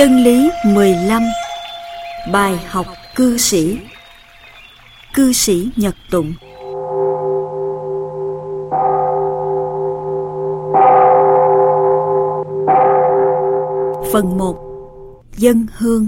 Chân lý 15. Bài học cư sĩ. Cư sĩ Nhật Tụng. Phần 1. Dâng hương.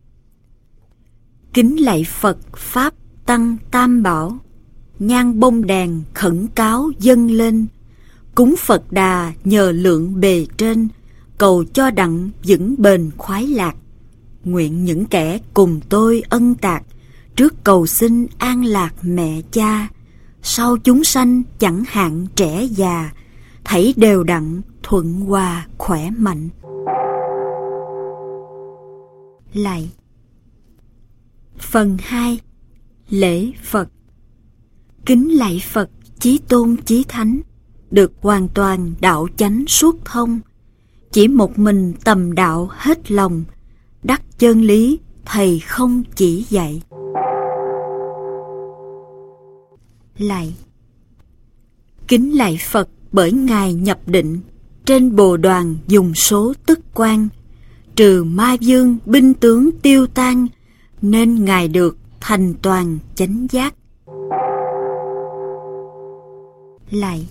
Kính lạy Phật Pháp Tăng Tam Bảo, nhang bông đèn khẩn cáo dâng lên. Cúng Phật Đà nhờ lượng bề trên, cầu cho đặng vững bền khoái lạc. Nguyện những kẻ cùng tôi ân tạc, trước cầu xin an lạc mẹ cha. Sau chúng sanh chẳng hạn trẻ già, thảy đều đặn thuận hòa khỏe mạnh. Lạy. Phần 2. Lễ Phật. Kính lạy Phật Chí Tôn Chí Thánh, được hoàn toàn đạo chánh suốt thông. Chỉ một mình tầm đạo hết lòng, đắc chân lý Thầy không chỉ dạy. Lạy. Kính lạy Phật bởi Ngài nhập định, trên bồ đoàn dùng số tức quan, trừ ma vương binh tướng tiêu tan, nên Ngài được thành toàn chánh giác. Lạy.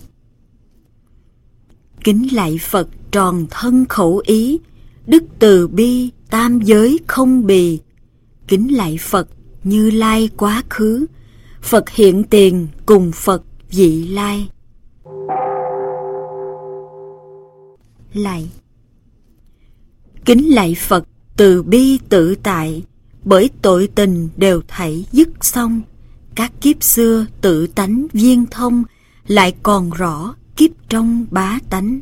Kính lạy Phật tròn thân khẩu ý, đức từ bi tam giới không bì. Kính lạy Phật Như Lai quá khứ, Phật hiện tiền cùng Phật vị lai. Lạy. Kính lạy Phật từ bi tự tại, bởi tội tình đều thảy dứt xong. Các kiếp xưa tự tánh viên thông, lại còn rõ kiếp trong bá tánh.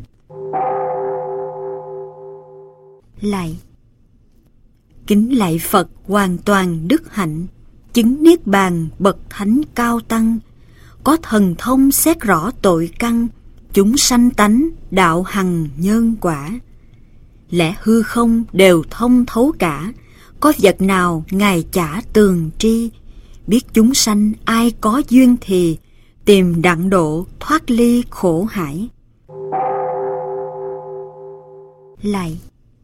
Lạy. Kính lạy Phật hoàn toàn đức hạnh, chứng niết bàn bậc thánh cao tăng, có thần thông xét rõ tội căn, chúng sanh tánh đạo hằng nhân quả. Lẽ hư không đều thông thấu cả, có vật nào Ngài chả tường tri. Biết chúng sanh ai có duyên thì, tìm đặng độ thoát ly khổ hải. Lạy.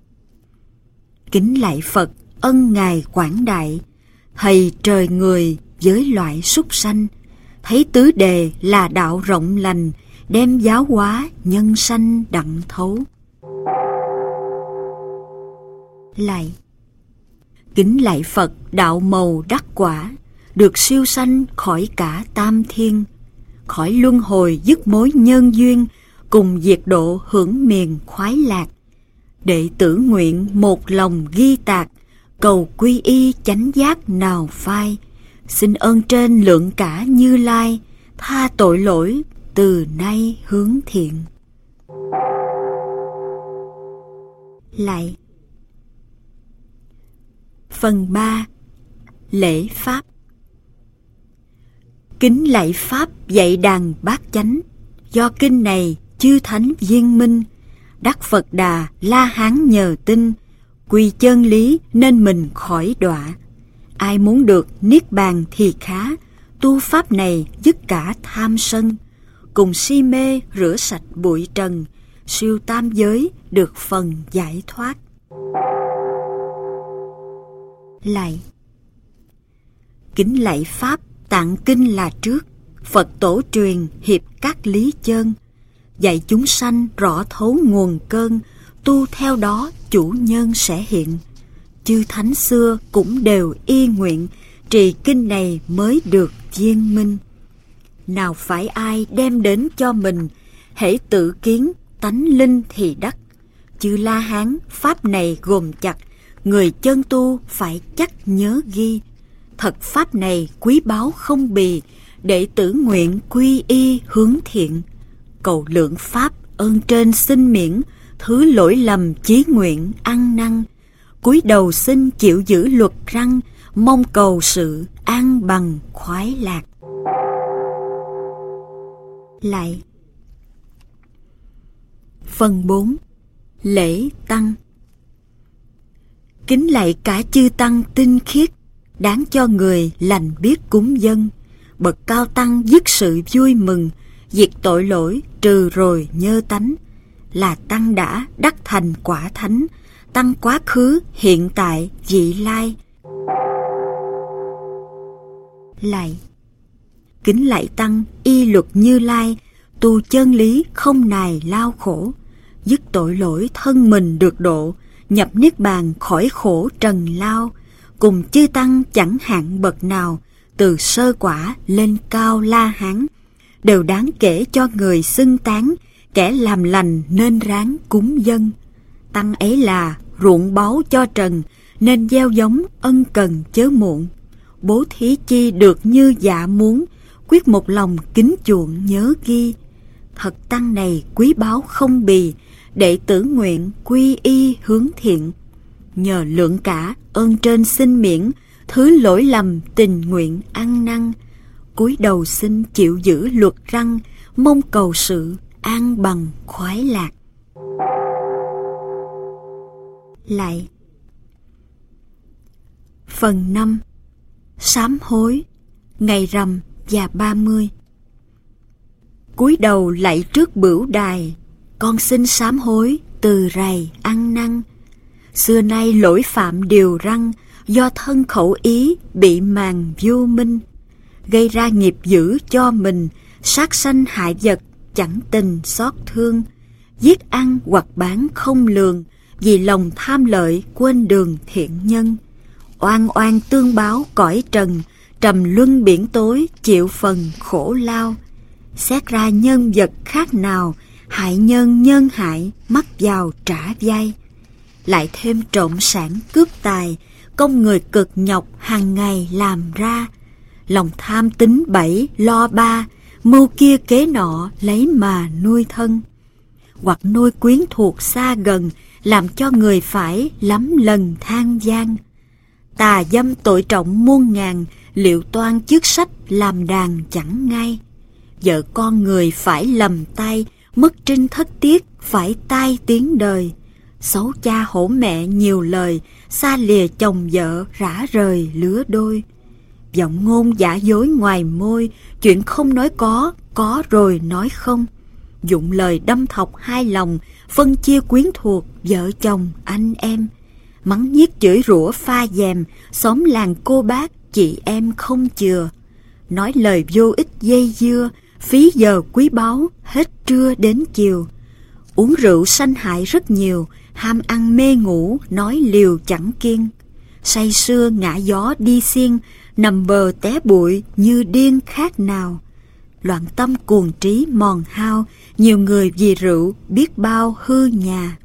Kính lạy Phật ân Ngài quảng đại, Thầy trời người với loại súc sanh, thấy tứ đề là đạo rộng lành, đem giáo hóa nhân sanh đặng thấu. Lạy. Kính lạy Phật đạo mầu đắc quả, được siêu sanh khỏi cả tam thiên, khỏi luân hồi dứt mối nhân duyên, cùng diệt độ hưởng miền khoái lạc. Đệ tử nguyện một lòng ghi tạc, cầu quy y chánh giác nào phai. Xin ơn trên lượng cả Như Lai, tha tội lỗi từ nay hướng thiện. Lạy. Phần 3. Lễ Pháp. Kính lạy Pháp dạy đàn bát chánh, do kinh này chư thánh viên minh, đắc Phật Đà La Hán nhờ tin, quy chân lý nên mình khỏi đọa. Ai muốn được niết bàn thì khá, tu pháp này dứt cả tham sân, cùng si mê rửa sạch bụi trần, siêu tam giới được phần giải thoát. Lạy. Kính lạy Pháp tạng kinh là trước, Phật tổ truyền hiệp các lý chân, dạy chúng sanh rõ thấu nguồn cơn, tu theo đó chủ nhân sẽ hiện. Chư thánh xưa cũng đều y nguyện, trì kinh này mới được viên minh. Nào phải ai đem đến cho mình, hễ tự kiến tánh linh thì đắc. Chư La Hán pháp này gồm chặt, người chân tu phải chắc nhớ ghi. Thật pháp này quý báu không bì, đệ tử nguyện quy y hướng thiện. Cầu lượng pháp ơn trên xin miễn, thứ lỗi lầm chí nguyện ăn năn. Cúi đầu xin chịu giữ luật răn, mong cầu sự an bằng khoái lạc. Lạy. Phần 4. Lễ Tăng. Kính lạy cả chư tăng tinh khiết, đáng cho người lành biết cúng dâng. Bậc cao tăng dứt sự vui mừng, diệt tội lỗi trừ rồi nhơ tánh. Là tăng đã đắc thành quả thánh, Tăng quá khứ, hiện tại, vị lai. Lạy. Kính lạy Tăng, y luật Như Lai, tu chân lý không nài lao khổ, dứt tội lỗi thân mình được độ, nhập niết bàn khỏi khổ trần lao. Cùng chư Tăng chẳng hạn bậc nào, từ sơ quả lên cao La Hán, đều đáng kể cho người xưng tán, kẻ làm lành nên ráng cúng dân. Tăng ấy là ruộng báu cho trần, nên gieo giống ân cần chớ muộn. Bố thí chi được như dạ muốn, quyết một lòng kính chuộng nhớ ghi. Thật Tăng này quý báu không bì, đệ tử nguyện quy y hướng thiện. Nhờ lượng cả ơn trên xin miễn, thứ lỗi lầm tình nguyện ăn năn. Cúi đầu xin chịu giữ luật răn, mong cầu sự an bằng khoái lạc. Lạy. Phần 5. Sám hối, ngày rằm và 30. Cúi đầu lạy trước bửu đài, con xin sám hối từ rày ăn năn. Xưa nay lỗi phạm điều răn, do thân khẩu ý bị màng vô minh, gây ra nghiệp dữ cho mình, sát sanh hại vật chẳng tình xót thương, giết ăn hoặc bán không lường, vì lòng tham lợi quên đường thiện nhân. Oan oan tương báo cõi trần, trầm luân biển tối chịu phần khổ lao. Xét ra nhân vật khác nào, hại nhân nhân hại, mắc vào trả vay. Lại thêm trộm sản cướp tài, công người cực nhọc hàng ngày làm ra. Lòng tham tính bảy lo ba, mưu kia kế nọ lấy mà nuôi thân. Hoặc nuôi quyến thuộc xa gần, làm cho người phải lắm lần than gian. Tà dâm tội trọng muôn ngàn, liệu toan chức sách làm đàn chẳng ngay. Vợ con người phải lầm tay, mất trinh thất tiết phải tai tiếng đời. Xấu cha hổ mẹ nhiều lời, xa lìa chồng vợ rã rời lứa đôi. Giọng ngôn giả dối ngoài môi, chuyện không nói có rồi nói không. Dụng lời đâm thọc hai lòng, phân chia quyến thuộc vợ chồng anh em. Mắng nhiếc chửi rủa pha dèm, xóm làng cô bác chị em không chừa. Nói lời vô ích dây dưa, phí giờ quý báu hết trưa đến chiều. Uống rượu sanh hại rất nhiều, ham ăn mê ngủ nói liều chẳng kiêng. Say sưa ngã gió đi xiên, nằm bờ té bụi như điên khác nào. Loạn tâm cuồng trí mòn hao, nhiều người vì rượu biết bao hư nhà.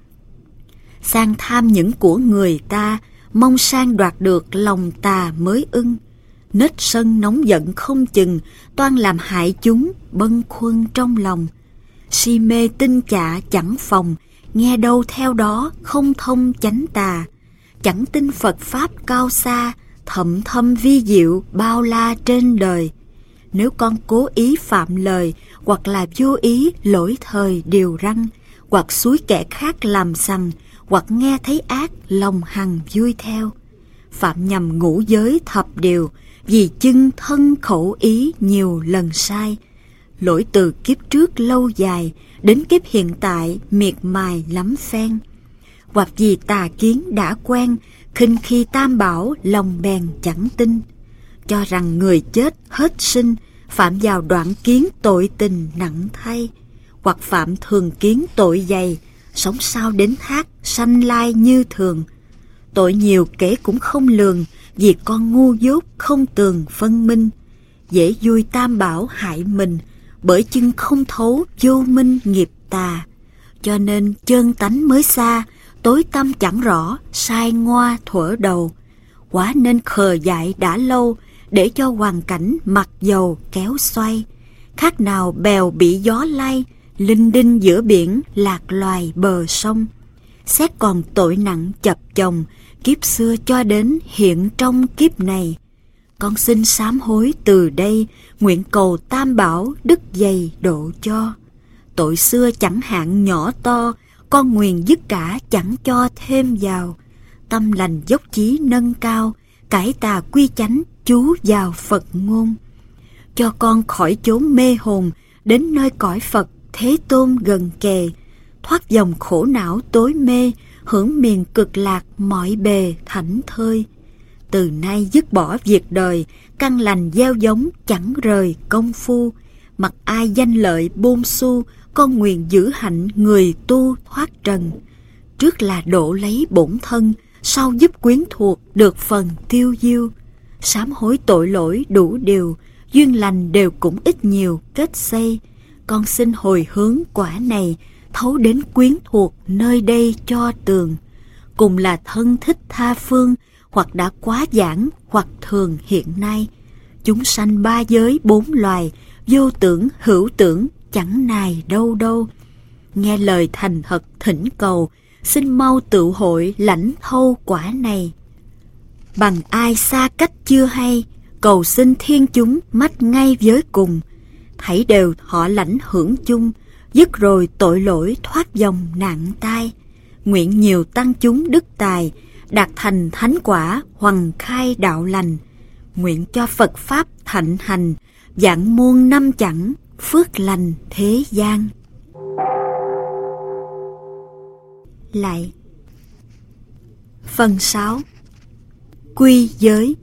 Sang tham những của người ta, mong sang đoạt được lòng tà mới ưng. Nết sân nóng giận không chừng, toan làm hại chúng bâng khuâng trong lòng. Si mê tinh chạ chẳng phòng, nghe đâu theo đó không thông chánh tà. Chẳng tin Phật Pháp cao xa, thậm thâm vi diệu bao la trên đời. Nếu con cố ý phạm lời, hoặc là vô ý lỗi thời điều răn, hoặc xúi kẻ khác làm sằng, hoặc nghe thấy ác lòng hằng vui theo. Phạm nhầm ngũ giới thập điều, vì chưng thân khẩu ý nhiều lần sai. Lỗi từ kiếp trước lâu dài, đến kiếp hiện tại miệt mài lắm phen. Hoặc vì tà kiến đã quen, khinh khi tam bảo lòng bèn chẳng tin. Cho rằng người chết hết sinh, phạm vào đoạn kiến tội tình nặng thay. Hoặc phạm thường kiến tội dày, sống sao đến thác sanh lai như thường. Tội nhiều kể cũng không lường, vì con ngu dốt không tường phân minh. Dễ vui tam bảo hại mình, bởi chưng không thấu vô minh nghiệp tà. Cho nên chân tánh mới xa, tối tâm chẳng rõ, sai ngoa thuở đầu. Quả nên khờ dại đã lâu, để cho hoàn cảnh mặc dầu kéo xoay. Khác nào bèo bị gió lay, linh đinh giữa biển lạc loài bờ sông. Xét còn tội nặng chập chồng, kiếp xưa cho đến hiện trong kiếp này. Con xin sám hối từ đây, nguyện cầu tam bảo đức dày độ cho. Tội xưa chẳng hạn nhỏ to, con nguyền dứt cả chẳng cho thêm vào. Tâm lành dốc chí nâng cao, cải tà quy chánh chú vào Phật ngôn. Cho con khỏi chốn mê hồn, đến nơi cõi Phật Thế Tôn gần kề. Thoát dòng khổ não tối mê, hưởng miền cực lạc mọi bề thảnh thơi. Từ nay dứt bỏ việc đời, căn lành gieo giống chẳng rời công phu. Mặc ai danh lợi bôn xu, con nguyện giữ hạnh người tu thoát trần. Trước là độ lấy bổn thân, sau giúp quyến thuộc được phần tiêu diêu. Sám hối tội lỗi đủ điều, duyên lành đều cũng ít nhiều kết xây. Con xin hồi hướng quả này, thấu đến quyến thuộc nơi đây cho tường. Cùng là thân thích tha phương, hoặc đã quá giảng, hoặc thường hiện nay. Chúng sanh ba giới bốn loài, vô tưởng hữu tưởng chẳng nài đâu đâu. Nghe lời thành thật thỉnh cầu, xin mau tự hội lãnh thâu quả này. Bằng ai xa cách chưa hay, cầu xin thiên chúng mách ngay với cùng. Thảy đều họ lãnh hưởng chung, dứt rồi tội lỗi thoát dòng nạn tai. Nguyện nhiều tăng chúng đức tài, đạt thành thánh quả hoằng khai đạo lành. Nguyện cho Phật Pháp thạnh hành, vạn muôn năm chẳng phước lành thế gian. Lại phần 6. Quy giới.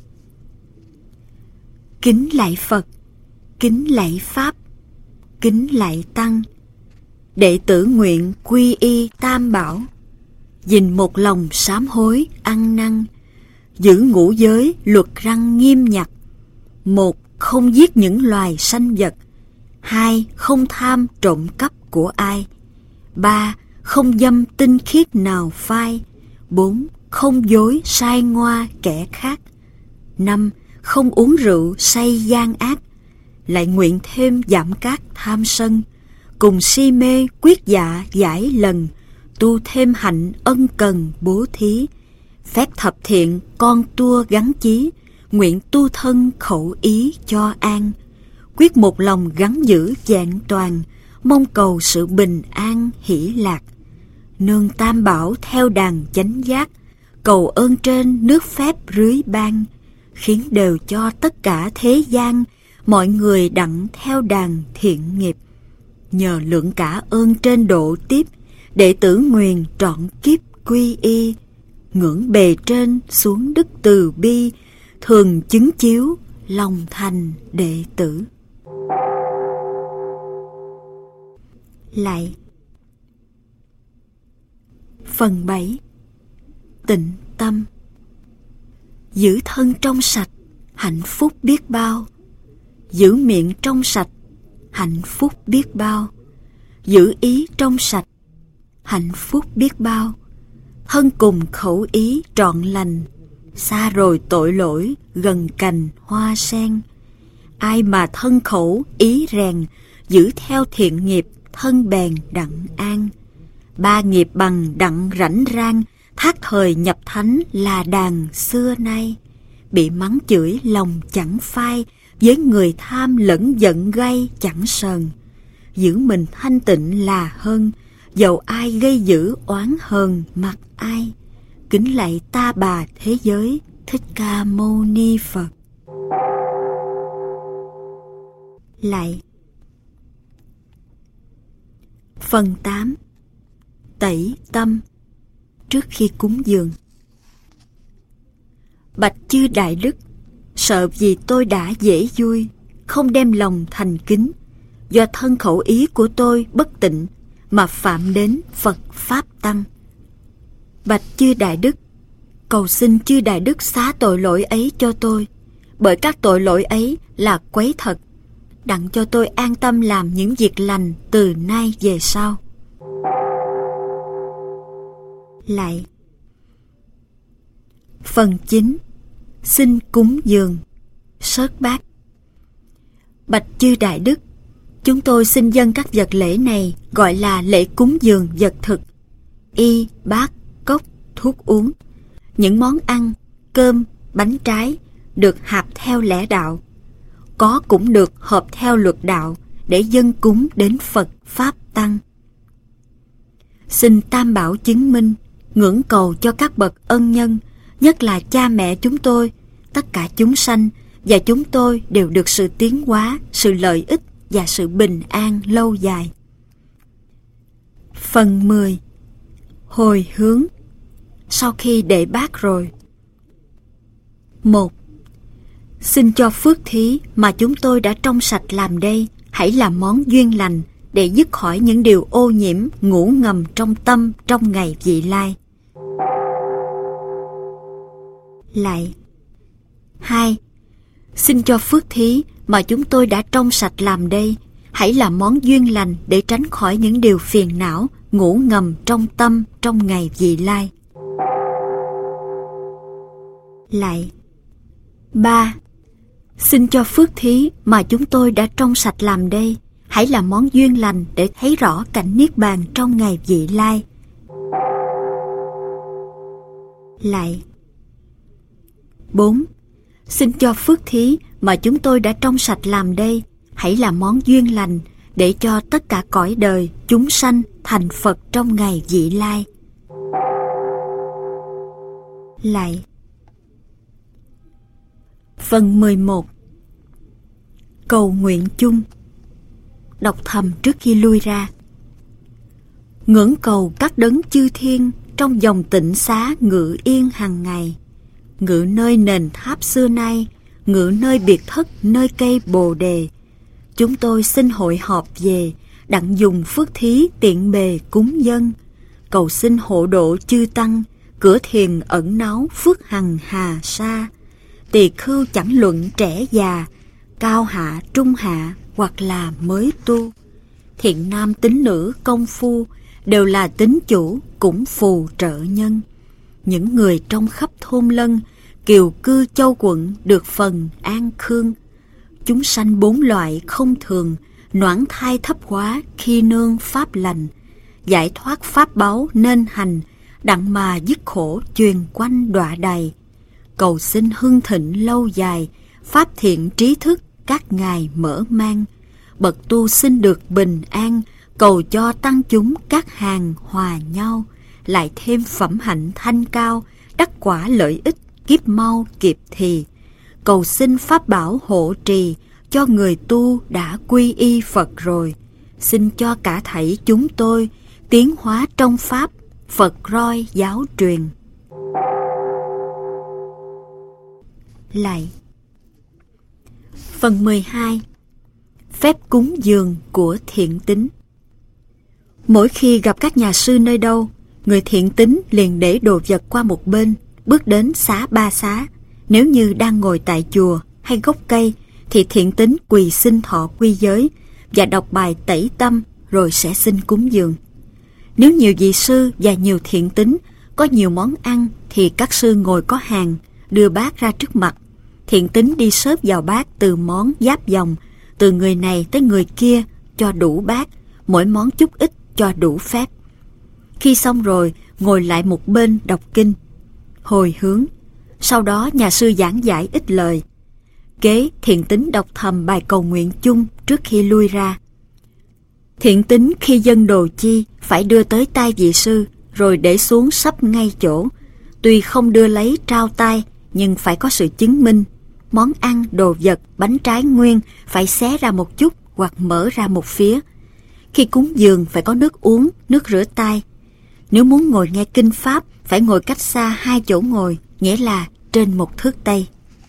Kính lạy Phật, kính lạy Pháp, kính lạy Tăng. Đệ tử nguyện quy y tam bảo, gìn một lòng sám hối ăn năn, giữ ngũ giới luật răn nghiêm nhặt. 1. Không giết những loài sanh vật. 2. Không tham trộm cắp của ai. 3. Không dâm tinh khiết nào phai. 4. Không dối sai ngoa kẻ khác. 5. Không uống rượu say gian ác. Lại nguyện thêm giảm các tham sân, cùng si mê quyết dạ giải lần, tu thêm hạnh ân cần bố thí. Phép thập thiện con tua gắn chí, nguyện tu thân khẩu ý cho an. Quyết một lòng gắn giữ vẹn toàn, mong cầu sự bình an hỷ lạc. Nương tam bảo theo đàn chánh giác, cầu ơn trên nước phép rưới ban. Khiến đều cho tất cả thế gian, mọi người đặng theo đàn thiện nghiệp. Nhờ lượng cả ơn trên độ tiếp, đệ tử nguyền trọn kiếp quy y. Ngưỡng bề trên xuống đức từ bi, thường chứng chiếu lòng thành đệ tử. Lại phần 7. Tịnh tâm. Giữ thân trong sạch, hạnh phúc biết bao. Giữ miệng trong sạch, hạnh phúc biết bao. Giữ ý trong sạch, hạnh phúc biết bao. Thân cùng khẩu ý trọn lành, xa rồi tội lỗi gần cành hoa sen. Ai mà thân khẩu ý rèn, giữ theo thiện nghiệp thân bèn đặng an. 3 nghiệp bằng đặng rảnh rang, thác thời nhập thánh là đàn xưa nay. Bị mắng chửi lòng chẳng phai, với người tham lẫn giận gay chẳng sờn. Giữ mình thanh tịnh là hơn, dầu ai gây dữ oán hờn mặc ai. Kính lạy Ta Bà thế giới Thích Ca Mâu Ni Phật. Lại phần 8. Tẩy tâm. Trước khi cúng dường. Bạch chư Đại Đức, sợ vì tôi đã dễ vui, không đem lòng thành kính, do thân khẩu ý của tôi bất tịnh mà phạm đến Phật Pháp Tăng. Bạch chư Đại Đức, cầu xin chư Đại Đức xá tội lỗi ấy cho tôi, bởi các tội lỗi ấy là quấy thật, đặng cho tôi an tâm làm những việc lành từ nay về sau. Lại phần 9. Xin cúng dường. Sớt bát. Bạch chư Đại Đức, chúng tôi xin dâng các vật lễ này gọi là lễ cúng dường vật thực: y, bát, cốc, thuốc uống. Những món ăn, cơm, bánh trái được hạp theo lẽ đạo, có cũng được hợp theo luật đạo để dâng cúng đến Phật Pháp Tăng. Xin Tam Bảo chứng minh, ngưỡng cầu cho các bậc ân nhân, nhất là cha mẹ chúng tôi, tất cả chúng sanh và chúng tôi đều được sự tiến hóa, sự lợi ích và sự bình an lâu dài. Phần 10. Hồi hướng. sau khi để bát rồi. 1. Xin cho phước thí mà chúng tôi đã trong sạch làm đây hãy là món duyên lành để dứt khỏi những điều ô nhiễm ngủ ngầm trong tâm trong ngày vị lai. Lại. 2. Xin cho phước thí mà chúng tôi đã trong sạch làm đây hãy là món duyên lành để tránh khỏi những điều phiền não ngủ ngầm trong tâm trong ngày vị lai. Lại. 3. Xin cho phước thí mà chúng tôi đã trong sạch làm đây hãy là món duyên lành để thấy rõ cảnh niết bàn trong ngày vị lai. Lại. 4. Xin cho phước thí mà chúng tôi đã trong sạch làm đây hãy là món duyên lành để cho tất cả cõi đời chúng sanh thành Phật trong ngày vị lai. Lại. Phần 11. Cầu nguyện chung. Đọc thầm trước khi lui ra. Ngưỡng cầu các đấng chư thiên trong dòng tịnh xá ngự yên hàng ngày, ngự nơi nền tháp xưa nay, ngự nơi biệt thất nơi cây bồ đề. Chúng tôi xin hội họp về, đặng dùng phước thí tiện bề cúng dân, cầu xin hộ độ chư tăng, cửa thiền ẩn náu phước hằng hà sa. Tỳ khưu chẳng luận trẻ già, cao hạ trung hạ hoặc là mới tu. Thiện nam tín nữ công phu đều là tín chủ cũng phù trợ nhân. Những người trong khắp thôn lân, kiều cư châu quận được phần an khương. Chúng sanh bốn loại không thường, noãn thai thấp hóa khi nương pháp lành. Giải thoát pháp báu nên hành, đặng mà dứt khổ truyền quanh đọa đầy. Cầu xin hưng thịnh lâu dài, pháp thiện trí thức các ngài mở mang. Bậc tu xin được bình an, cầu cho tăng chúng các hàng hòa nhau. Lại thêm phẩm hạnh thanh cao, đắc quả lợi ích kiếp mau kịp thì. Cầu xin pháp bảo hộ trì cho người tu đã quy y Phật rồi. Xin cho cả thảy chúng tôi tiến hóa trong pháp Phật roi giáo truyền. Lại. Phần 12. Phép cúng dường của thiện tín. Mỗi khi gặp các nhà sư nơi đâu, người thiện tín liền để đồ vật qua một bên, bước đến xá ba xá. Nếu như đang ngồi tại chùa hay gốc cây, thì thiện tín quỳ xin thọ quy giới và đọc bài tẩy tâm rồi sẽ xin cúng dường. Nếu nhiều vị sư và nhiều thiện tín có nhiều món ăn thì các sư ngồi có hàng, đưa bát ra trước mặt. Thiện tín đi xớp vào bát từ món giáp vòng, từ người này tới người kia cho đủ bát, mỗi món chút ít cho đủ phép. Khi xong rồi, ngồi lại một bên đọc kinh, hồi hướng. Sau đó nhà sư giảng giải ít lời. Kế thiện tín đọc thầm bài cầu nguyện chung trước khi lui ra. Thiện tín khi dâng đồ chi phải đưa tới tay vị sư, rồi để xuống sắp ngay chỗ. Tuy không đưa lấy trao tay, nhưng phải có sự chứng minh. Món ăn, đồ vật, bánh trái nguyên phải xé ra một chút hoặc mở ra một phía. Khi cúng dường phải có nước uống, nước rửa tay. Nếu muốn ngồi nghe kinh pháp phải ngồi cách xa 2 chỗ ngồi, nghĩa là trên một thước tây.